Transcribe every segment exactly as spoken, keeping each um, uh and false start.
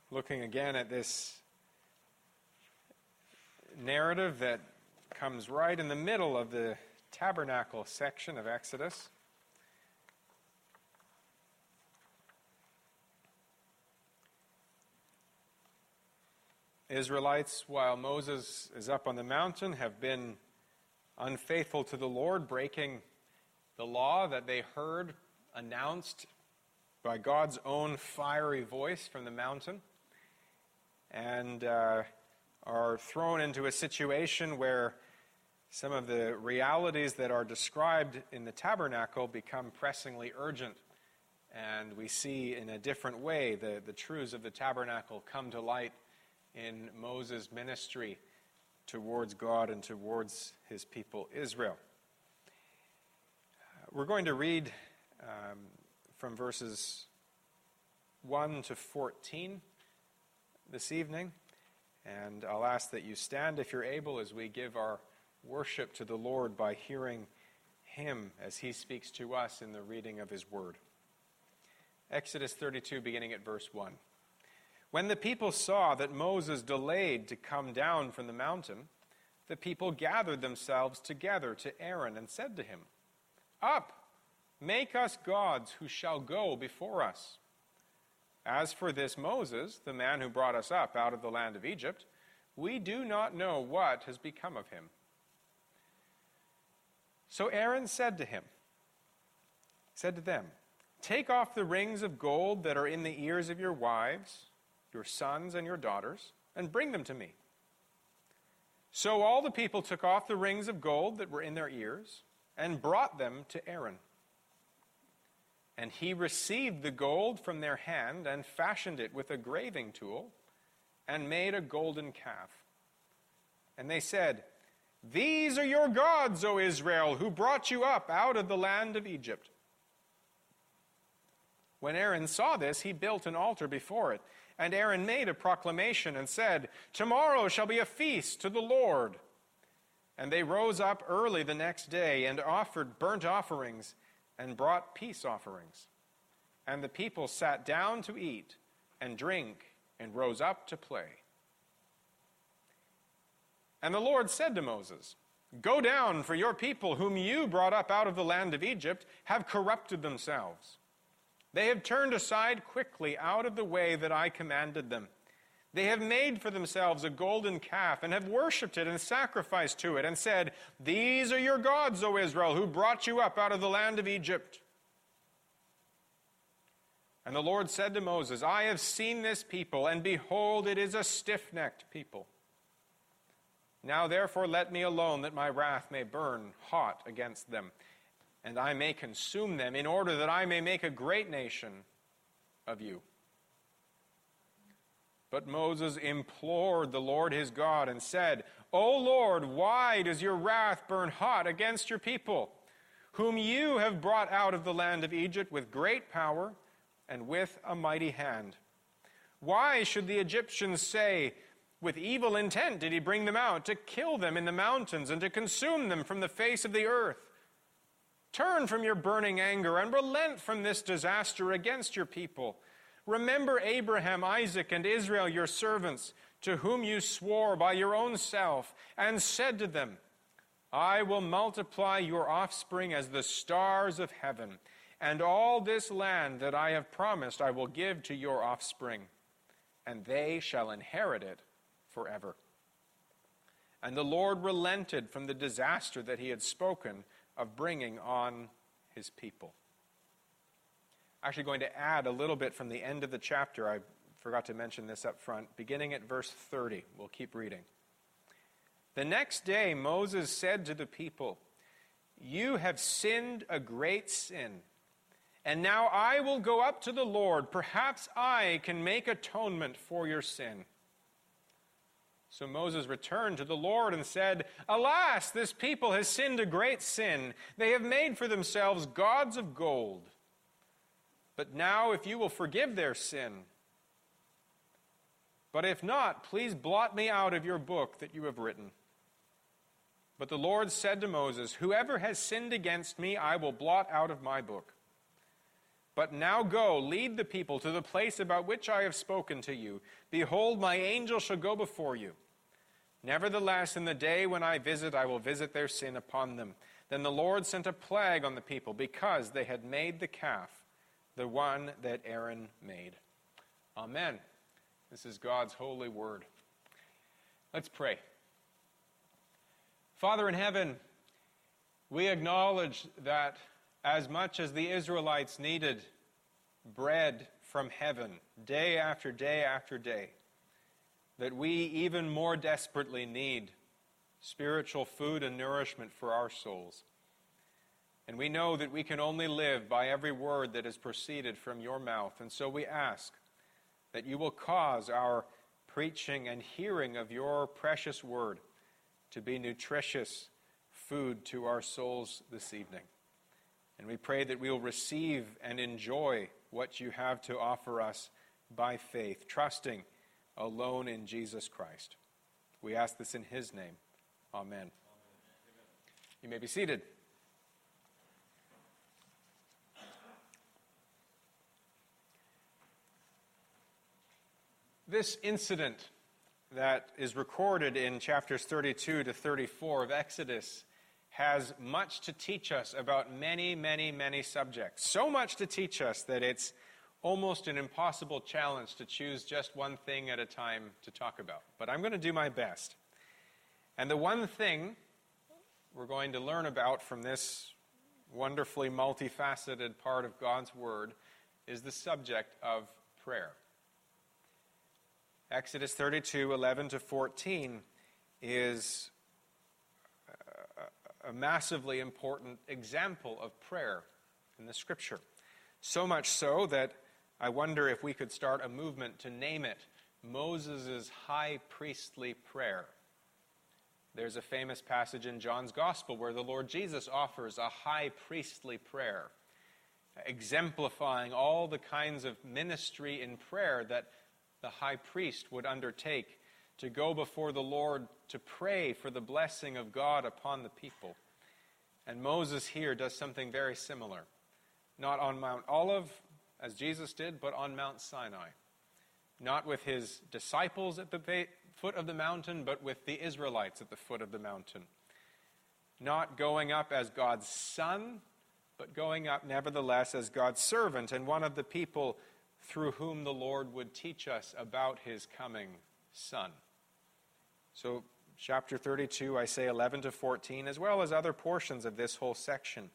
looking again at this narrative that comes right in the middle of the tabernacle section of Exodus. Israelites, while Moses is up on the mountain, have been unfaithful to the Lord, breaking the law that they heard announced by God's own fiery voice from the mountain, and uh, are thrown into a situation where some of the realities that are described in the tabernacle become pressingly urgent. And we see in a different way the, the truths of the tabernacle come to light in Moses' ministry towards God and towards his people Israel. We're going to read um, from verses one to fourteen this evening, and I'll ask that you stand if you're able as we give our worship to the Lord by hearing him as he speaks to us in the reading of his word. Exodus thirty-two, beginning at verse one. When the people saw that Moses delayed to come down from the mountain, the people gathered themselves together to Aaron and said to him, "Up, make us gods who shall go before us. As for this Moses, the man who brought us up out of the land of Egypt, we do not know what has become of him." So Aaron said to him, said to them, "Take off the rings of gold that are in the ears of your wives, your sons and your daughters, and bring them to me." So all the people took off the rings of gold that were in their ears and brought them to Aaron. And he received the gold from their hand and fashioned it with a graving tool and made a golden calf. And they said, "These are your gods, O Israel, who brought you up out of the land of Egypt." When Aaron saw this, he built an altar before it. And Aaron made a proclamation and said, "Tomorrow shall be a feast to the Lord." And they rose up early the next day and offered burnt offerings and brought peace offerings. And the people sat down to eat and drink and rose up to play. And the Lord said to Moses, "Go down, for your people whom you brought up out of the land of Egypt have corrupted themselves. They have turned aside quickly out of the way that I commanded them. They have made for themselves a golden calf and have worshipped it and sacrificed to it and said, 'These are your gods, O Israel, who brought you up out of the land of Egypt.'" And the Lord said to Moses, "I have seen this people, and behold, it is a stiff-necked people. Now therefore let me alone, that my wrath may burn hot against them, and I may consume them, in order that I may make a great nation of you." But Moses implored the Lord his God and said, "O Lord, why does your wrath burn hot against your people, whom you have brought out of the land of Egypt with great power and with a mighty hand? Why should the Egyptians say, 'With evil intent did he bring them out, to kill them in the mountains and to consume them from the face of the earth'? Turn from your burning anger and relent from this disaster against your people. Remember Abraham, Isaac, and Israel, your servants, to whom you swore by your own self, and said to them, 'I will multiply your offspring as the stars of heaven, and all this land that I have promised I will give to your offspring, and they shall inherit it forever.' And the Lord relented from the disaster that he had spoken of bringing on his people." I'm actually going to add a little bit from the end of the chapter. I forgot to mention this up front. Beginning at verse thirty. We'll keep reading. "The next day Moses said to the people, 'You have sinned a great sin, and now I will go up to the Lord. Perhaps I can make atonement for your sin.' So Moses returned to the Lord and said, 'Alas, this people has sinned a great sin. They have made for themselves gods of gold. But now if you will forgive their sin, but if not, please blot me out of your book that you have written.' But the Lord said to Moses, 'Whoever has sinned against me, I will blot out of my book. But now go, lead the people to the place about which I have spoken to you. Behold, my angel shall go before you. Nevertheless, in the day when I visit, I will visit their sin upon them. Then the Lord sent a plague on the people because they had made the calf, the one that Aaron made. Amen. This is God's holy word. Let's pray. Father in heaven, we acknowledge that as much as the Israelites needed bread from heaven day after day after day, that we even more desperately need spiritual food and nourishment for our souls. And we know that we can only live by every word that has proceeded from your mouth. And so we ask that you will cause our preaching and hearing of your precious word to be nutritious food to our souls this evening. And we pray that we will receive and enjoy what you have to offer us by faith, trusting alone in Jesus Christ. We ask this in his name. Amen. Amen. You may be seated. This incident that is recorded in chapters thirty-two to thirty-four of Exodus has much to teach us about many, many, many subjects. So much to teach us that it's almost an impossible challenge to choose just one thing at a time to talk about. But I'm going to do my best. And the one thing we're going to learn about from this wonderfully multifaceted part of God's Word is the subject of prayer. Exodus thirty-two, eleven to fourteen is a massively important example of prayer in the Scripture. So much so that I wonder if we could start a movement to name it Moses' high priestly prayer. There's a famous passage in John's Gospel where the Lord Jesus offers a high priestly prayer, exemplifying all the kinds of ministry in prayer that the high priest would undertake to go before the Lord to pray for the blessing of God upon the people. And Moses here does something very similar. Not on Mount Olive, as Jesus did, but on Mount Sinai. Not with his disciples at the foot of the mountain, but with the Israelites at the foot of the mountain. Not going up as God's son, but going up nevertheless as God's servant and one of the people through whom the Lord would teach us about his coming Son. So, chapter thirty-two, I say eleven to fourteen, as well as other portions of this whole section,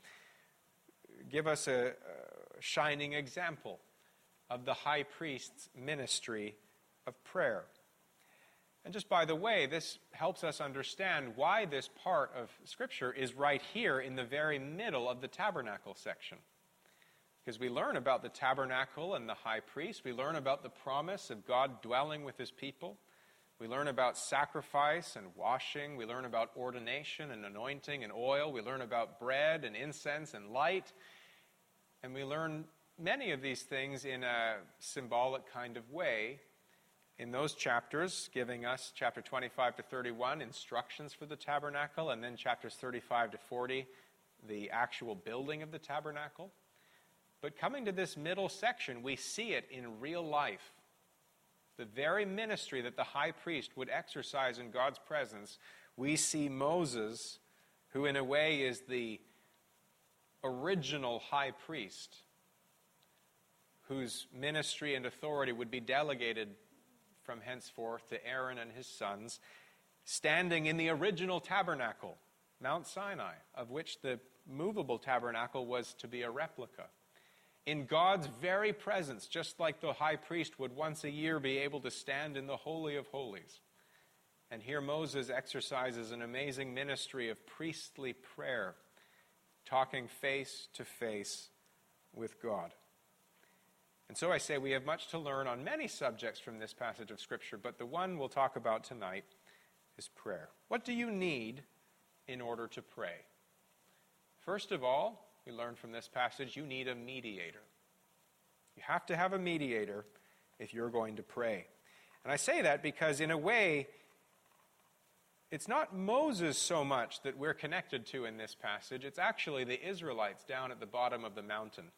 give us a, a shining example of the high priest's ministry of prayer. And just by the way, this helps us understand why this part of Scripture is right here in the very middle of the tabernacle section. Because we learn about the tabernacle and the high priest. We learn about the promise of God dwelling with his people. We learn about sacrifice and washing. We learn about ordination and anointing and oil. We learn about bread and incense and light. And we learn many of these things in a symbolic kind of way in those chapters, giving us chapter twenty-five to thirty-one, instructions for the tabernacle, and then chapters thirty-five to forty, the actual building of the tabernacle. But coming to this middle section, we see it in real life. The very ministry that the high priest would exercise in God's presence, we see Moses, who in a way is the original high priest, whose ministry and authority would be delegated from henceforth to Aaron and his sons, standing in the original tabernacle, Mount Sinai, of which the movable tabernacle was to be a replica. In God's very presence, just like the high priest would once a year be able to stand in the Holy of Holies. And here Moses exercises an amazing ministry of priestly prayer, talking face to face with God. And so I say we have much to learn on many subjects from this passage of Scripture, but the one we'll talk about tonight is prayer. What do you need in order to pray? First of all, we learn from this passage, you need a mediator. You have to have a mediator if you're going to pray. And I say that because in a way, it's not Moses so much that we're connected to in this passage. It's actually the Israelites down at the bottom of the mountain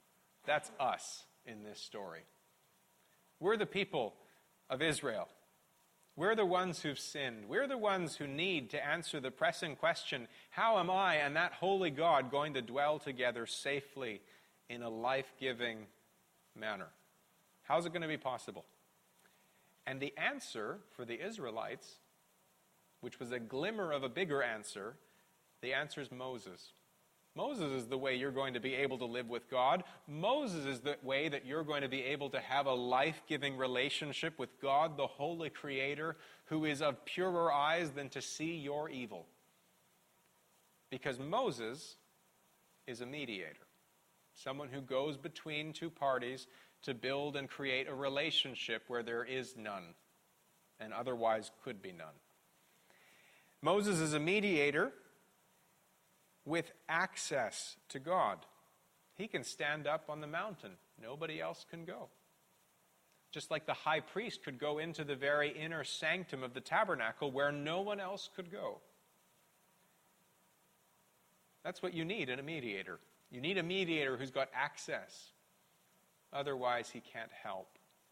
That's us in this story. We're the people of Israel. We're the ones who've sinned. We're the ones who need to answer the pressing question, how am I and that holy God going to dwell together safely in a life-giving manner? How's it going to be possible? And the answer for the Israelites, which was a glimmer of a bigger answer, the answer is Moses. Moses is the way you're going to be able to live with God. Moses is the way that you're going to be able to have a life-giving relationship with God, the holy Creator, who is of purer eyes than to see your evil. Because Moses is a mediator, someone who goes between two parties to build and create a relationship where there is none, and otherwise could be none. Moses is a mediator with access to God. He can stand up on the mountain. Nobody else can go. Just like the high priest could go into the very inner sanctum of the tabernacle where no one else could go. That's what you need in a mediator. You need a mediator who's got access. Otherwise, he can't help.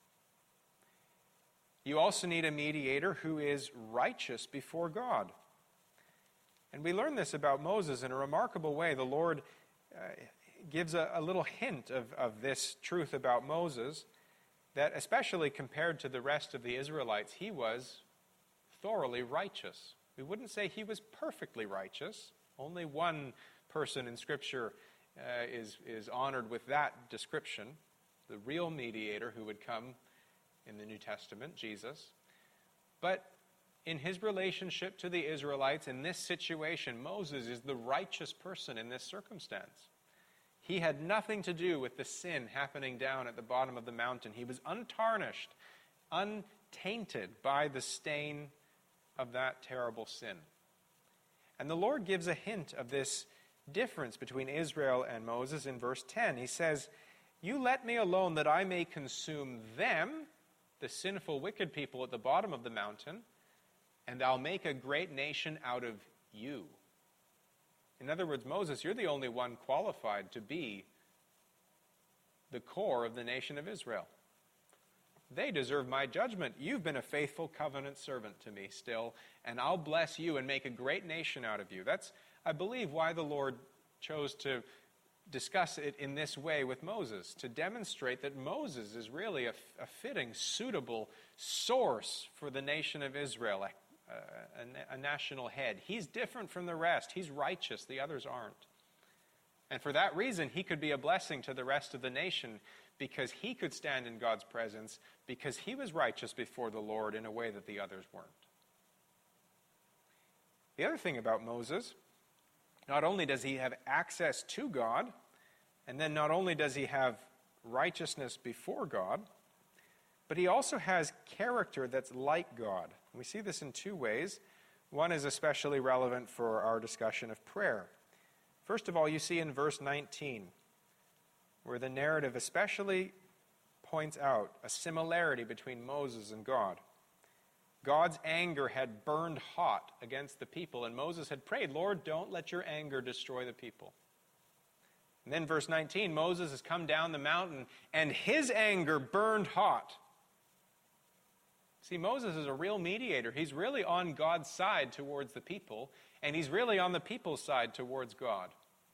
You also need a mediator who is righteous before God. And we learn this about Moses in a remarkable way. The Lord uh, gives a, a little hint of, of this truth about Moses, that especially compared to the rest of the Israelites, he was thoroughly righteous. We wouldn't say he was perfectly righteous. Only one person in Scripture uh, is, is honored with that description, the real mediator who would come in the New Testament, Jesus. But in his relationship to the Israelites, in this situation, Moses is the righteous person in this circumstance. He had nothing to do with the sin happening down at the bottom of the mountain. He was untarnished, untainted by the stain of that terrible sin. And the Lord gives a hint of this difference between Israel and Moses in verse ten. He says, "You let me alone that I may consume them," the sinful, wicked people at the bottom of the mountain, "and I'll make a great nation out of you." In other words, Moses, you're the only one qualified to be the core of the nation of Israel. They deserve my judgment. You've been a faithful covenant servant to me still, and I'll bless you and make a great nation out of you. That's, I believe, why the Lord chose to discuss it in this way with Moses, to demonstrate that Moses is really a, a fitting, suitable source for the nation of Israel, a, a, a national head. He's different from the rest. He's righteous. The others aren't. And for that reason, he could be a blessing to the rest of the nation, because he could stand in God's presence, because he was righteous before the Lord in a way that the others weren't. The other thing about Moses, not only does he have access to God, and then not only does he have righteousness before God, but he also has character that's like God. And we see this in two ways. One is especially relevant for our discussion of prayer. First of all, you see in verse nineteen, where the narrative especially points out a similarity between Moses and God. God's anger had burned hot against the people, and Moses had prayed, "Lord, don't let your anger destroy the people." And then verse nineteen, Moses has come down the mountain, and his anger burned hot. See, Moses is a real mediator. He's really on God's side towards the people, and he's really on the people's side towards God.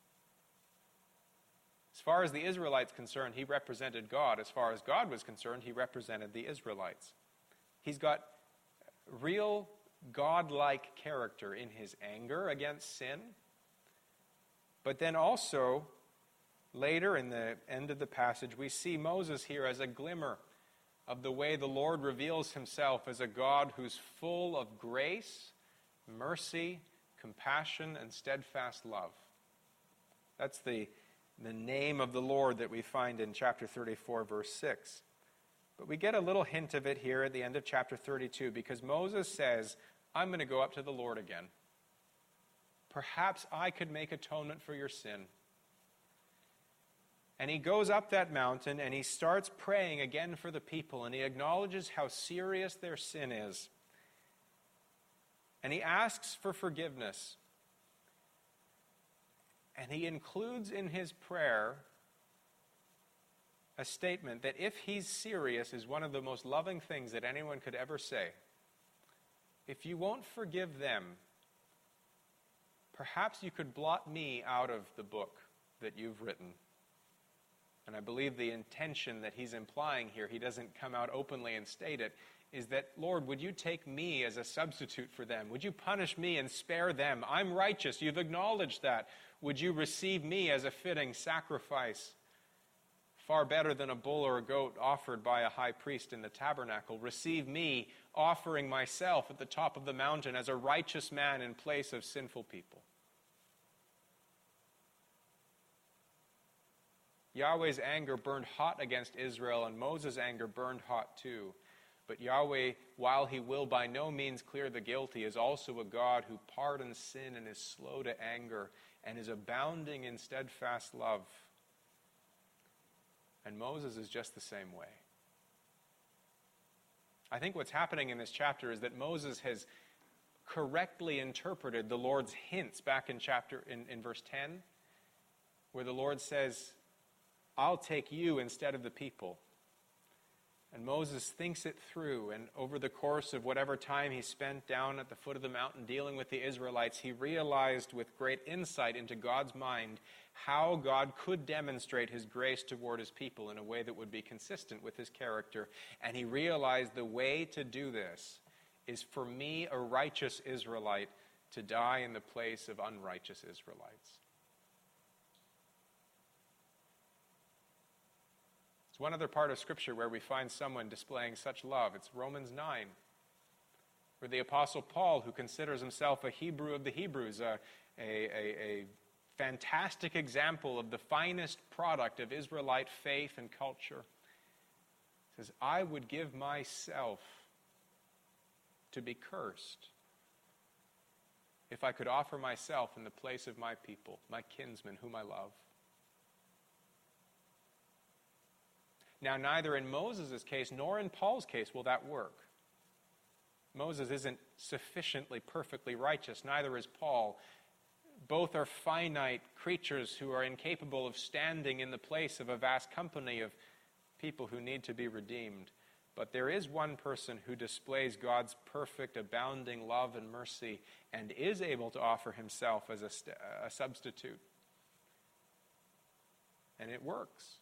As far as the Israelites concerned, he represented God. As far as God was concerned, he represented the Israelites. He's got real God-like character in his anger against sin. But then also, later in the end of the passage, we see Moses here as a glimmer of the way the Lord reveals himself as a God who's full of grace, mercy, compassion, and steadfast love. That's the, the name of the Lord that we find in chapter thirty-four, verse six. But we get a little hint of it here at the end of chapter thirty-two, because Moses says, "I'm going to go up to the Lord again. Perhaps I could make atonement for your sin." And he goes up that mountain and he starts praying again for the people, and he acknowledges how serious their sin is. And he asks for forgiveness. And he includes in his prayer a statement that, if he's serious, is one of the most loving things that anyone could ever say. If you won't forgive them, perhaps you could blot me out of the book that you've written. And I believe the intention that he's implying here, he doesn't come out openly and state it, is that, Lord, would you take me as a substitute for them? Would you punish me and spare them? I'm righteous. You've acknowledged that. Would you receive me as a fitting sacrifice? Far better than a bull or a goat offered by a high priest in the tabernacle. Receive me offering myself at the top of the mountain as a righteous man in place of sinful people. Yahweh's anger burned hot against Israel, and Moses' anger burned hot too. But Yahweh, while he will by no means clear the guilty, is also a God who pardons sin and is slow to anger and is abounding in steadfast love. And Moses is just the same way. I think what's happening in this chapter is that Moses has correctly interpreted the Lord's hints back in chapter in, in verse ten, where the Lord says, I'll take you instead of the people. And Moses thinks it through, and over the course of whatever time he spent down at the foot of the mountain dealing with the Israelites, he realized with great insight into God's mind how God could demonstrate his grace toward his people in a way that would be consistent with his character. And he realized the way to do this is for me, a righteous Israelite, to die in the place of unrighteous Israelites. One other part of Scripture where we find someone displaying such love. It's Romans nine, where the Apostle Paul, who considers himself a Hebrew of the Hebrews, a, a, a, a fantastic example of the finest product of Israelite faith and culture, says, I would give myself to be cursed if I could offer myself in the place of my people, my kinsmen whom I love. Now, neither in Moses' case nor in Paul's case will that work. Moses isn't sufficiently perfectly righteous, neither is Paul. Both are finite creatures who are incapable of standing in the place of a vast company of people who need to be redeemed. But there is one person who displays God's perfect, abounding love and mercy and is able to offer himself as a, st- a substitute. And it works.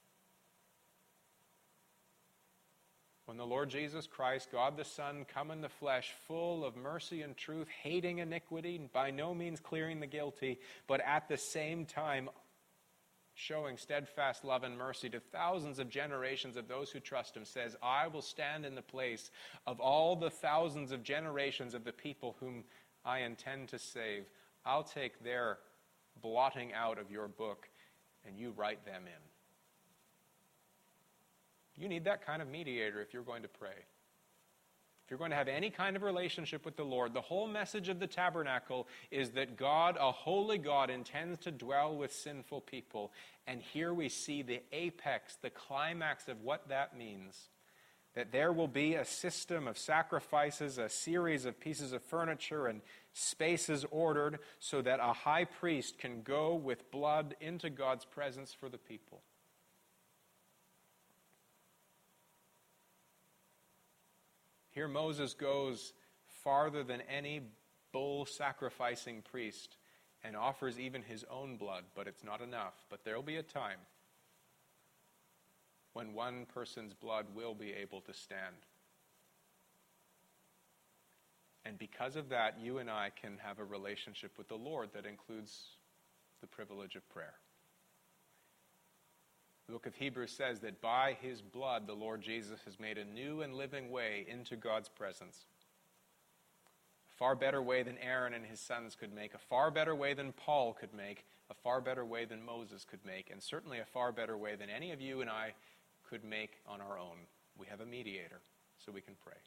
When the Lord Jesus Christ, God the Son, come in the flesh, full of mercy and truth, hating iniquity, by no means clearing the guilty, but at the same time showing steadfast love and mercy to thousands of generations of those who trust him, says, I will stand in the place of all the thousands of generations of the people whom I intend to save. I'll take their blotting out of your book, and you write them in. You need that kind of mediator if you're going to pray. If you're going to have any kind of relationship with the Lord, the whole message of the tabernacle is that God, a holy God, intends to dwell with sinful people. And here we see the apex, the climax of what that means. That there will be a system of sacrifices, a series of pieces of furniture and spaces ordered so that a high priest can go with blood into God's presence for the people. Here Moses goes farther than any bull-sacrificing priest and offers even his own blood, but it's not enough. But there will be a time when one person's blood will be able to stand. And because of that, you and I can have a relationship with the Lord that includes the privilege of prayer. The book of Hebrews says that by his blood, the Lord Jesus has made a new and living way into God's presence. A far better way than Aaron and his sons could make, a far better way than Paul could make, a far better way than Moses could make, and certainly a far better way than any of you and I could make on our own. We have a mediator, so we can pray.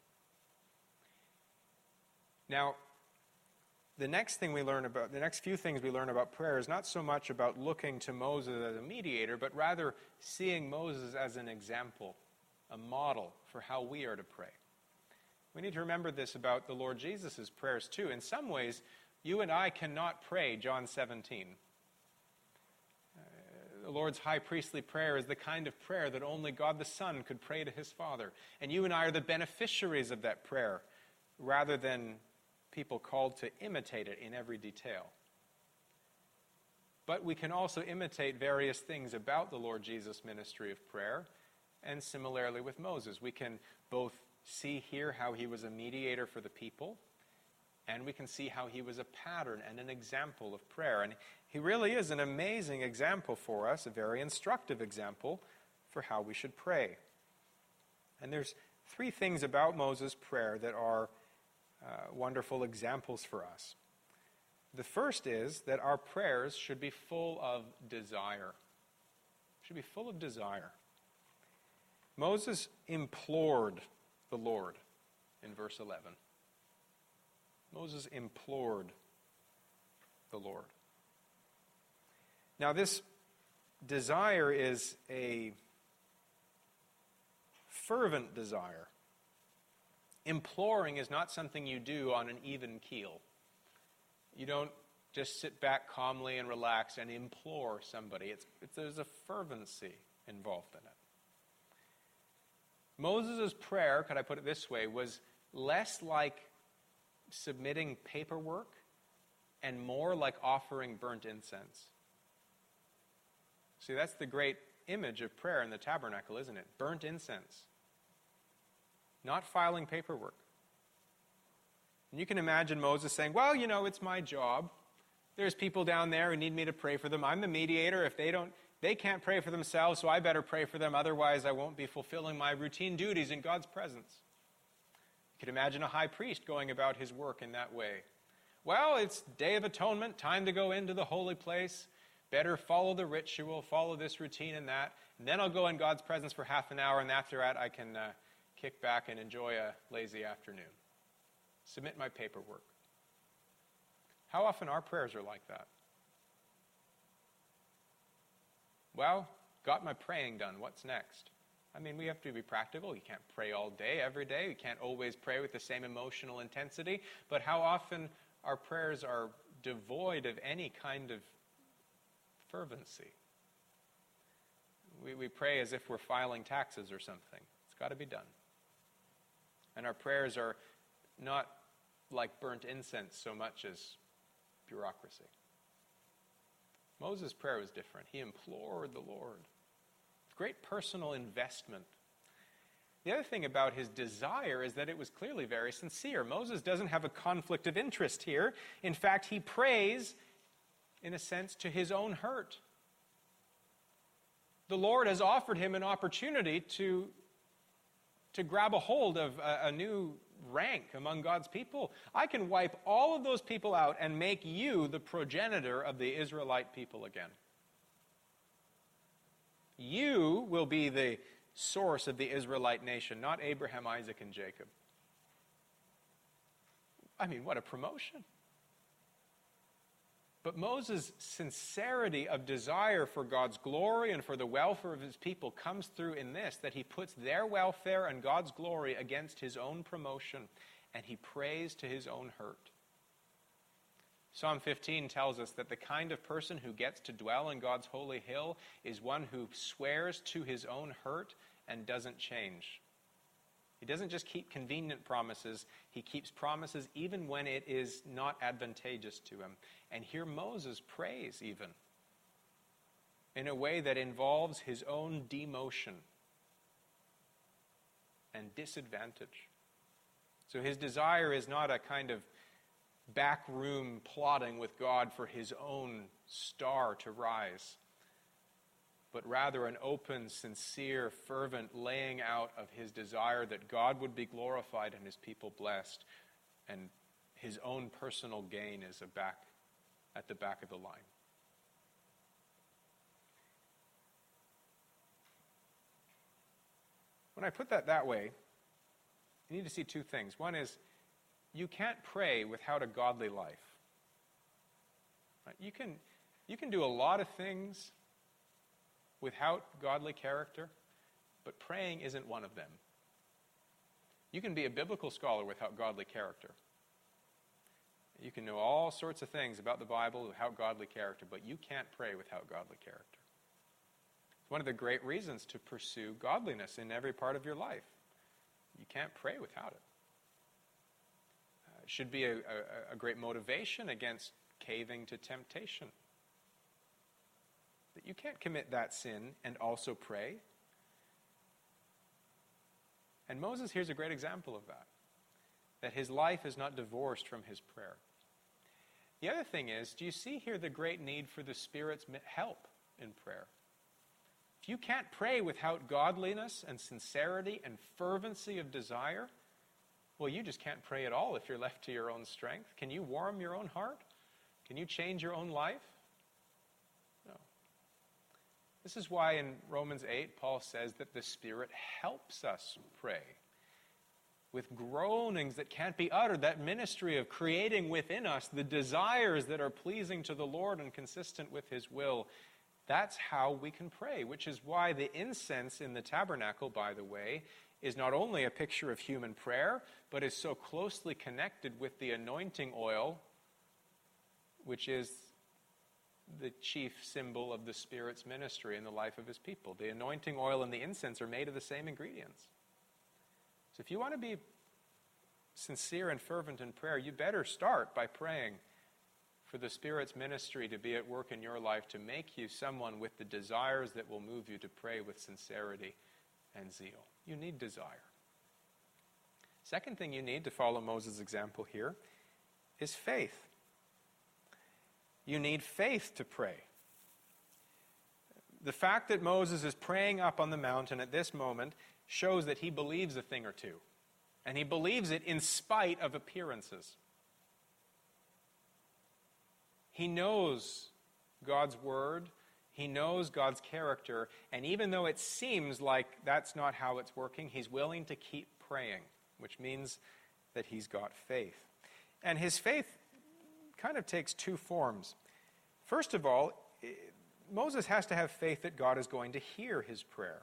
Now, the next thing we learn about, the next few things we learn about prayer is not so much about looking to Moses as a mediator, but rather seeing Moses as an example, a model for how we are to pray. We need to remember this about the Lord Jesus' prayers too. In some ways, you and I cannot pray John seventeen. Uh, The Lord's high priestly prayer is the kind of prayer that only God the Son could pray to his Father. And you and I are the beneficiaries of that prayer, rather than people called to imitate it in every detail. But we can also imitate various things about the Lord Jesus' ministry of prayer, and similarly with Moses. We can both see here how he was a mediator for the people, and we can see how he was a pattern and an example of prayer. And he really is an amazing example for us, a very instructive example for how we should pray. And there's three things about Moses' prayer that are uh, wonderful examples for us. The first is that our prayers should be full of desire. Should be full of desire. Moses implored the Lord in verse eleven. Moses implored the Lord. Now, this desire is a fervent desire. Imploring is not something you do on an even keel. You don't just sit back calmly and relax and implore somebody. It's, it's, there's a fervency involved in it. Moses' prayer, could I put it this way, was less like submitting paperwork and more like offering burnt incense. See, that's the great image of prayer in the tabernacle, isn't it? Burnt incense. Not filing paperwork. And you can imagine Moses saying, well, you know, it's my job. There's people down there who need me to pray for them. I'm the mediator. If they don't, they can't pray for themselves, so I better pray for them. Otherwise, I won't be fulfilling my routine duties in God's presence. You could imagine a high priest going about his work in that way. Well, it's Day of Atonement, time to go into the holy place. Better follow the ritual, follow this routine and that. And then I'll go in God's presence for half an hour, and after that I can uh, kick back and enjoy a lazy afternoon. Submit my paperwork. How often our prayers are like that? Well, got my praying done. What's next? I mean, we have to be practical. You can't pray all day, every day. You can't always pray with the same emotional intensity. But how often our prayers are devoid of any kind of fervency? We, we pray as if we're filing taxes or something. It's got to be done. And our prayers are not like burnt incense so much as bureaucracy. Moses' prayer was different. He implored the Lord. Great personal investment. The other thing about his desire is that it was clearly very sincere. Moses doesn't have a conflict of interest here. In fact, he prays, in a sense, to his own hurt. The Lord has offered him an opportunity to, to grab a hold of a, a new rank among God's people. I can wipe all of those people out and make you the progenitor of the Israelite people again. You will be the source of the Israelite nation, not Abraham, Isaac, and Jacob. I mean, what a promotion. But Moses' sincerity of desire for God's glory and for the welfare of his people comes through in this, that he puts their welfare and God's glory against his own promotion, and he prays to his own hurt. Psalm fifteen tells us that the kind of person who gets to dwell in God's holy hill is one who swears to his own hurt and doesn't change. He doesn't just keep convenient promises, he keeps promises even when it is not advantageous to him. And here Moses prays even in a way that involves his own demotion and disadvantage. So his desire is not a kind of backroom plotting with God for his own star to rise, but rather an open, sincere, fervent laying out of his desire that God would be glorified and his people blessed, and his own personal gain is a back, at the back of the line. When I put that that way, you need to see two things. One is, you can't pray without a godly life. Right? You can, you can do a lot of things without godly character, but praying isn't one of them. You can be a biblical scholar without godly character. You can know all sorts of things about the Bible without godly character, but you can't pray without godly character. It's one of the great reasons to pursue godliness in every part of your life. You can't pray without it. Uh, it should be a, a, a great motivation against caving to temptation. That you can't commit that sin and also pray. And Moses here's a great example of that. That his life is not divorced from his prayer. The other thing is, do you see here the great need for the Spirit's help in prayer? If you can't pray without godliness and sincerity and fervency of desire, well, you just can't pray at all if you're left to your own strength. Can you warm your own heart? Can you change your own life? No. This is why in Romans eight, Paul says that the Spirit helps us pray with groanings that can't be uttered, that ministry of creating within us the desires that are pleasing to the Lord and consistent with his will. That's how we can pray, which is why the incense in the tabernacle, by the way, is not only a picture of human prayer, but is so closely connected with the anointing oil, which is the chief symbol of the Spirit's ministry in the life of his people. The anointing oil and the incense are made of the same ingredients. So if you want to be sincere and fervent in prayer, you better start by praying for the Spirit's ministry to be at work in your life to make you someone with the desires that will move you to pray with sincerity and zeal. You need desire. Second thing you need to follow Moses' example here is faith. You need faith to pray. The fact that Moses is praying up on the mountain at this moment shows that he believes a thing or two. And he believes it in spite of appearances. He knows God's word. He knows God's character. And even though it seems like that's not how it's working, he's willing to keep praying, which means that he's got faith. And his faith kind of takes two forms. First of all, Moses has to have faith that God is going to hear his prayer.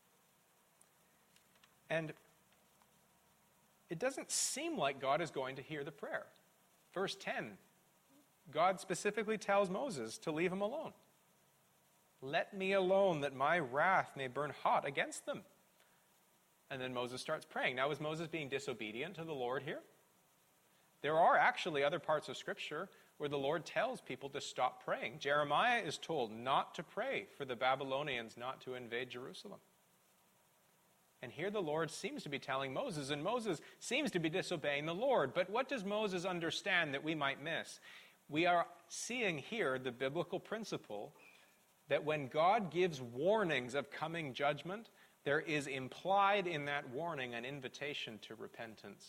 And it doesn't seem like God is going to hear the prayer. Verse ten, God specifically tells Moses to leave him alone. Let me alone that my wrath may burn hot against them. And then Moses starts praying. Now, is Moses being disobedient to the Lord here? There are actually other parts of Scripture where the Lord tells people to stop praying. Jeremiah is told not to pray for the Babylonians not to invade Jerusalem. And here the Lord seems to be telling Moses, and Moses seems to be disobeying the Lord. But what does Moses understand that we might miss? We are seeing here the biblical principle that when God gives warnings of coming judgment, there is implied in that warning an invitation to repentance.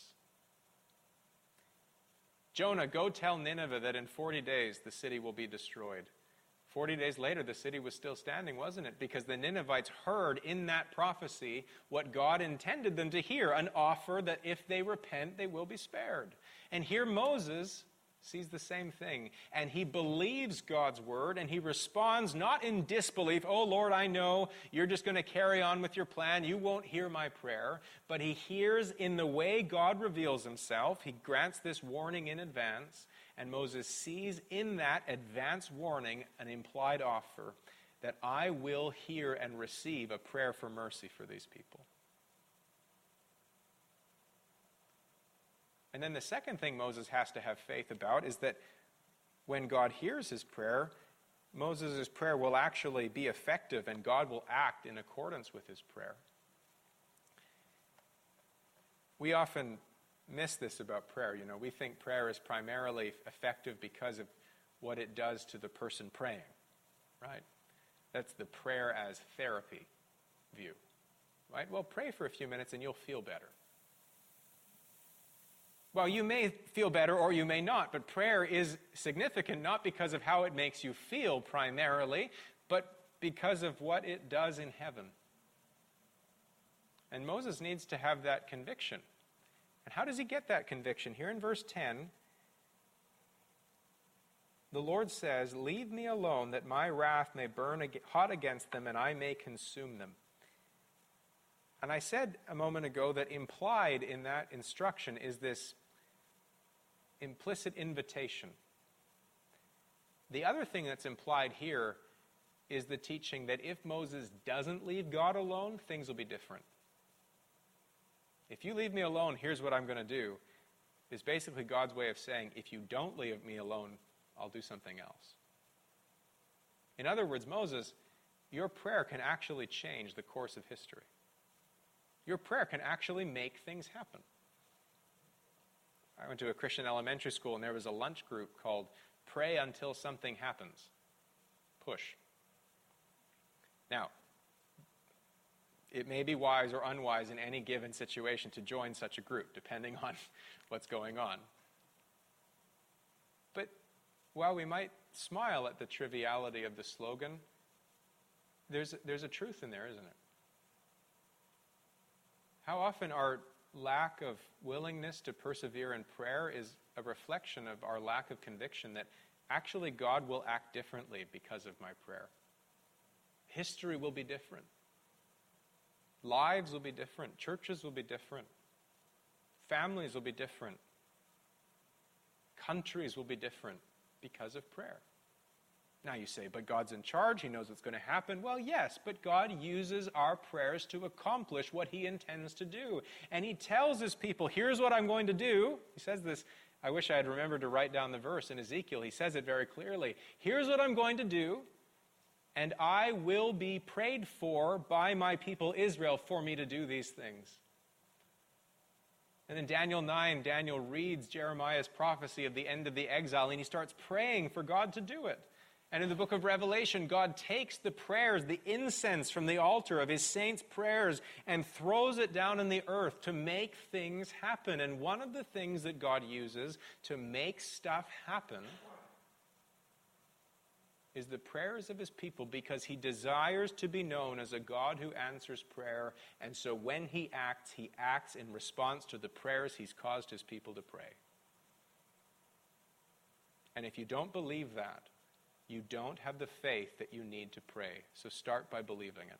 Jonah, go tell Nineveh that in forty days the city will be destroyed. Forty days later, the city was still standing, wasn't it? Because the Ninevites heard in that prophecy what God intended them to hear, an offer that if they repent, they will be spared. And here Moses sees the same thing. And he believes God's word, and he responds not in disbelief, oh Lord, I know you're just going to carry on with your plan, you won't hear my prayer. But he hears in the way God reveals himself. He grants this warning in advance. And Moses sees in that advance warning an implied offer that I will hear and receive a prayer for mercy for these people. And then the second thing Moses has to have faith about is that when God hears his prayer, Moses' prayer will actually be effective and God will act in accordance with his prayer. We often miss this about prayer. You know, we think prayer is primarily effective because of what it does to the person praying, right? That's the prayer as therapy view, right? Well, pray for a few minutes and you'll feel better. Well, you may feel better or you may not, but prayer is significant not because of how it makes you feel primarily, but because of what it does in heaven. And Moses needs to have that conviction. And how does he get that conviction? Here in verse ten, the Lord says, leave me alone that my wrath may burn hot against them and I may consume them. And I said a moment ago that implied in that instruction is this implicit invitation. The other thing that's implied here is the teaching that if Moses doesn't leave God alone, things will be different. If you leave me alone, here's what I'm going to do, is basically God's way of saying, if you don't leave me alone, I'll do something else. In other words, Moses, your prayer can actually change the course of history. Your prayer can actually make things happen. I went to a Christian elementary school, and there was a lunch group called Pray Until Something Happens. Push. Now, it may be wise or unwise in any given situation to join such a group, depending on what's going on. But while we might smile at the triviality of the slogan, there's, there's a truth in there, isn't it? How often our lack of willingness to persevere in prayer is a reflection of our lack of conviction that actually God will act differently because of my prayer. History will be different. Lives will be different. Churches will be different. Families will be different. Countries will be different because of prayer. Now you say, but God's in charge. He knows what's going to happen. Well, yes, but God uses our prayers to accomplish what he intends to do. And he tells his people, here's what I'm going to do. He says this. I wish I had remembered to write down the verse in Ezekiel. He says it very clearly. Here's what I'm going to do, and I will be prayed for by my people Israel for me to do these things. And in Daniel nine, Daniel reads Jeremiah's prophecy of the end of the exile, and he starts praying for God to do it. And in the book of Revelation, God takes the prayers, the incense from the altar of his saints' prayers, and throws it down in the earth to make things happen. And one of the things that God uses to make stuff happen is the prayers of his people, because he desires to be known as a God who answers prayer. And so when he acts, he acts in response to the prayers he's caused his people to pray. And if you don't believe that, you don't have the faith that you need to pray. So start by believing it.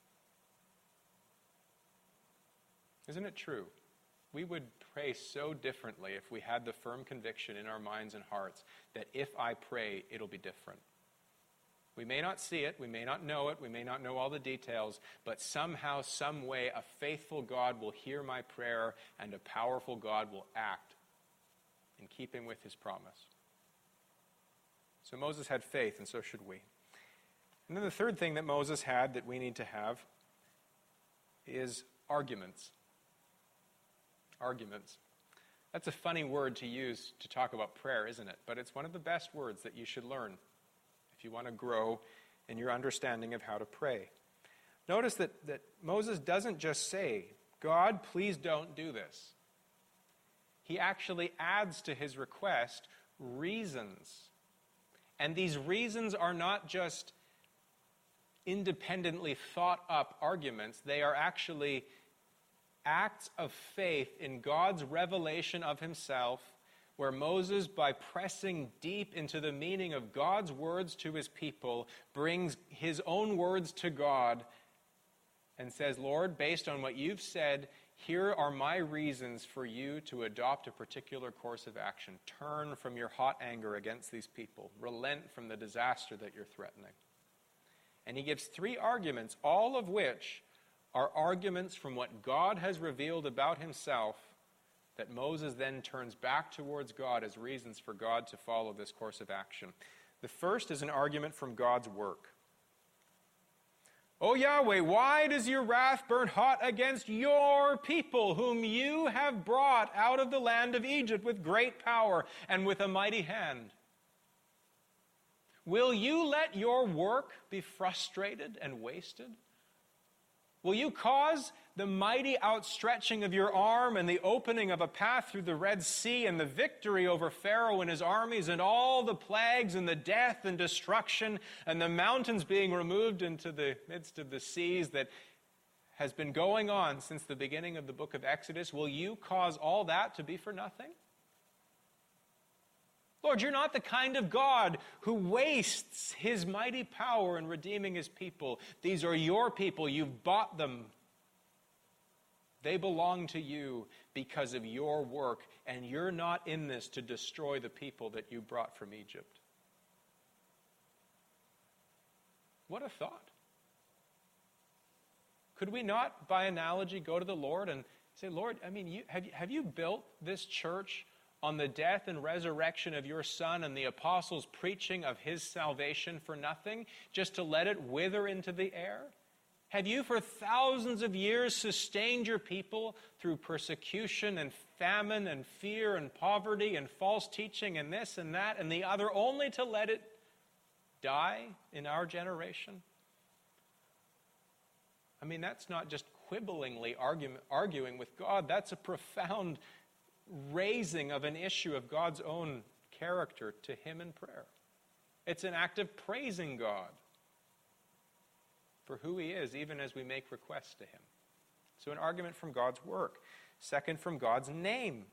Isn't it true? We would pray so differently if we had the firm conviction in our minds and hearts that if I pray, it'll be different. We may not see it, we may not know it, we may not know all the details, but somehow, some way, a faithful God will hear my prayer and a powerful God will act in keeping with his promise. So Moses had faith, and so should we. And then the third thing that Moses had that we need to have is arguments. Arguments. That's a funny word to use to talk about prayer, isn't it? But it's one of the best words that you should learn if you want to grow in your understanding of how to pray. Notice that, that Moses doesn't just say, God, please don't do this. He actually adds to his request reasons. And these reasons are not just independently thought up arguments. They are actually acts of faith in God's revelation of himself, where Moses, by pressing deep into the meaning of God's words to his people, brings his own words to God and says, Lord, based on what you've said, here are my reasons for you to adopt a particular course of action. Turn from your hot anger against these people. Relent from the disaster that you're threatening. And he gives three arguments, all of which are arguments from what God has revealed about himself that Moses then turns back towards God as reasons for God to follow this course of action. The first is an argument from God's work. O Yahweh, why does your wrath burn hot against your people, whom you have brought out of the land of Egypt with great power and with a mighty hand? Will you let your work be frustrated and wasted? Will you cause the mighty outstretching of your arm and the opening of a path through the Red Sea and the victory over Pharaoh and his armies and all the plagues and the death and destruction and the mountains being removed into the midst of the seas that has been going on since the beginning of the book of Exodus? Will you cause all that to be for nothing? Lord, you're not the kind of God who wastes his mighty power in redeeming his people. These are your people. You've bought them. They belong to you because of your work, and you're not in this to destroy the people that you brought from Egypt. What a thought. Could we not, by analogy, go to the Lord and say, Lord, I mean, you, have, you, have you built this church on the death and resurrection of your Son and the apostles' preaching of his salvation for nothing, just to let it wither into the air? Have you for thousands of years sustained your people through persecution and famine and fear and poverty and false teaching and this and that and the other, only to let it die in our generation? I mean, that's not just quibblingly argument, arguing with God. That's a profound raising of an issue of God's own character to him in prayer. It's an act of praising God for who he is, even as we make requests to him. So an argument from God's work. Second, from God's name.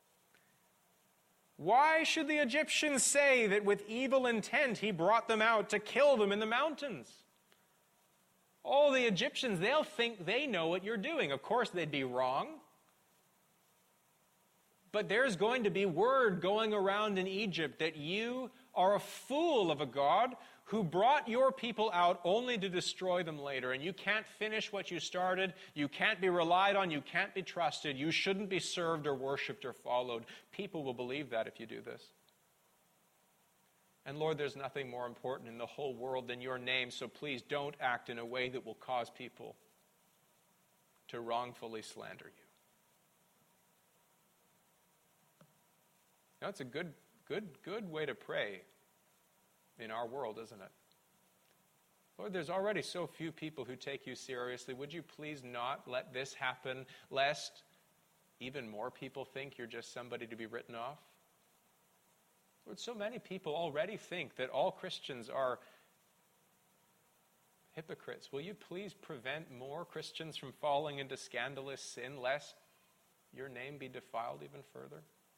Why should the Egyptians say that with evil intent he brought them out to kill them in the mountains? All the Egyptians, they'll think they know what you're doing. Of course, they'd be wrong. But there's going to be word going around in Egypt that you are a fool of a God who brought your people out only to destroy them later. And you can't finish what you started. You can't be relied on. You can't be trusted. You shouldn't be served or worshipped or followed. People will believe that if you do this. And Lord, there's nothing more important in the whole world than your name, so please don't act in a way that will cause people to wrongfully slander you. Now, it's a good, good, good way to pray in our world, isn't it? Lord, there's already so few people who take you seriously. Would you please not let this happen, lest even more people think you're just somebody to be written off? Lord, so many people already think that all Christians are hypocrites. Will you please prevent more Christians from falling into scandalous sin, lest your name be defiled even further?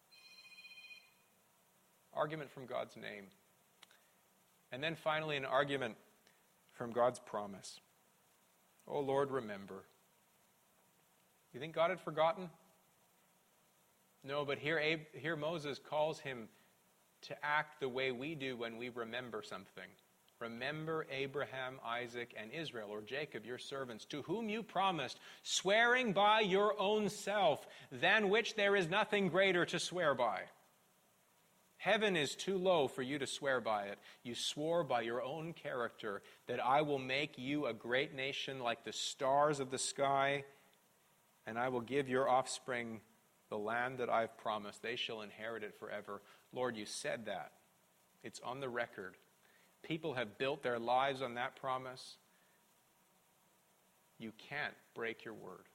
Argument from God's name. And then finally, an argument from God's promise. Oh Lord, remember. You think God had forgotten? No, but here, Ab- here Moses calls him to act the way we do when we remember something. Remember Abraham, Isaac, and Israel, or Jacob, your servants, to whom you promised, swearing by your own self, than which there is nothing greater to swear by. Heaven is too low for you to swear by it. You swore by your own character that I will make you a great nation like the stars of the sky, and I will give your offspring the land that I've promised. They shall inherit it forever. Lord, you said that. It's on the record. People have built their lives on that promise. You can't break your word.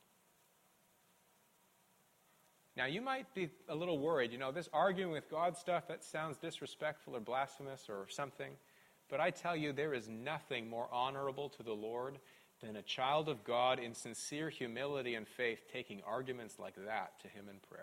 Now, you might be a little worried. You know, this arguing with God stuff, that sounds disrespectful or blasphemous or something. But I tell you, there is nothing more honorable to the Lord than a child of God in sincere humility and faith taking arguments like that to him in prayer.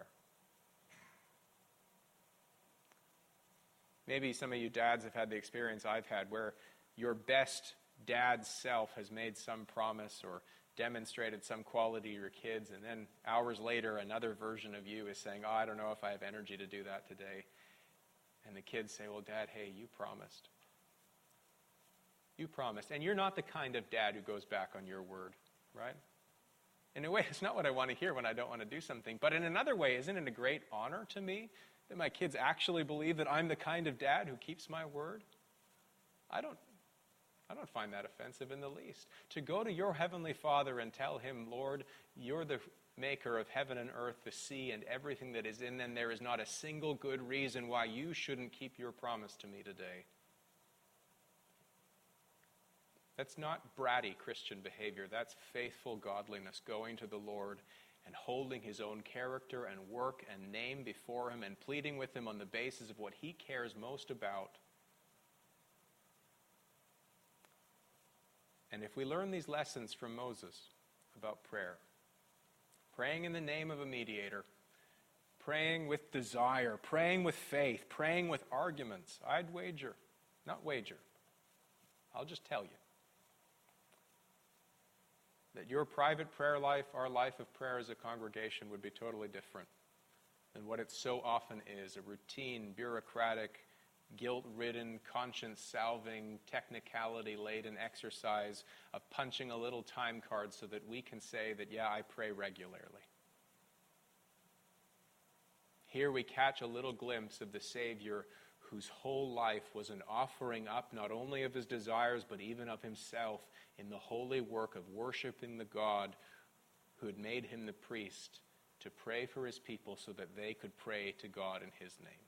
Maybe some of you dads have had the experience I've had where your best dad self has made some promise or demonstrated some quality to your kids, and then hours later another version of you is saying, oh, I don't know if I have energy to do that today. And the kids say, well, Dad, hey, you promised. You promised. And you're not the kind of dad who goes back on your word, right? In a way, it's not what I want to hear when I don't want to do something. But in another way, isn't it a great honor to me that my kids actually believe that I'm the kind of dad who keeps my word? I don't I don't find that offensive in the least. To go to your heavenly Father and tell him, Lord, you're the maker of heaven and earth, the sea, and everything that is in them. There is not a single good reason why you shouldn't keep your promise to me today. That's not bratty Christian behavior. That's faithful godliness, going to the Lord and holding his own character and work and name before him and pleading with him on the basis of what he cares most about. And if we learn these lessons from Moses about prayer, praying in the name of a mediator, praying with desire, praying with faith, praying with arguments, I'd wager, not wager, I'll just tell you, that your private prayer life, our life of prayer as a congregation, would be totally different than what it so often is, a routine, bureaucratic, guilt-ridden, conscience-salving, technicality-laden exercise of punching a little time card so that we can say that, yeah, I pray regularly. Here we catch a little glimpse of the Savior whose whole life was an offering up not only of his desires but even of himself in the holy work of worshiping the God who had made him the priest to pray for his people so that they could pray to God in his name.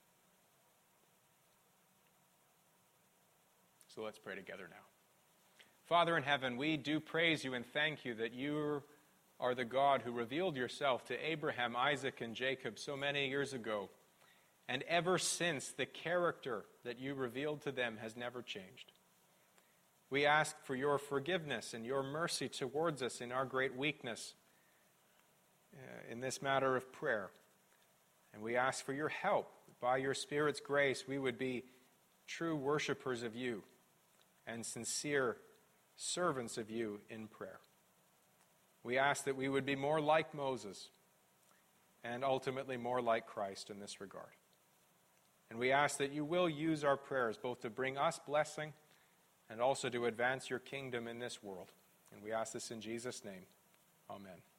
So let's pray together now. Father in heaven, we do praise you and thank you that you are the God who revealed yourself to Abraham, Isaac, and Jacob so many years ago. And ever since, the character that you revealed to them has never changed. We ask for your forgiveness and your mercy towards us in our great weakness uh, in this matter of prayer. And we ask for your help. By your Spirit's grace, we would be true worshipers of you and sincere servants of you in prayer. We ask that we would be more like Moses and ultimately more like Christ in this regard. And we ask that you will use our prayers both to bring us blessing and also to advance your kingdom in this world. And we ask this in Jesus' name. Amen.